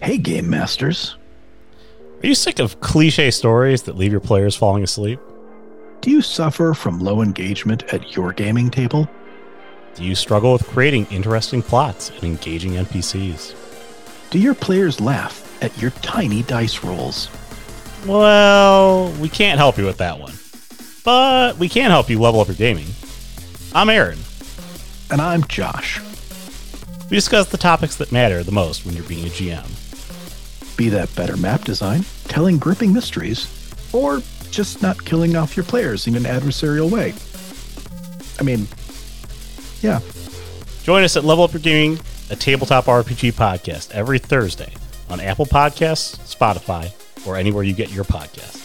Hey, Game Masters. Are you sick of cliche stories that leave your players falling asleep? Do you suffer from low engagement at your gaming table? Do you struggle with creating interesting plots and engaging NPCs? Do your players laugh at your tiny dice rolls? Well, we can't help you with that one. But we can help you level up your gaming. I'm Aaron. And I'm Josh. We discuss the topics that matter the most when you're being a GM. Be that better map design, telling gripping mysteries, or just not killing off your players in an adversarial way. I mean, yeah. Join us at Level Up Your Gaming, a tabletop RPG podcast, every Thursday on Apple Podcasts, Spotify, or anywhere you get your podcasts.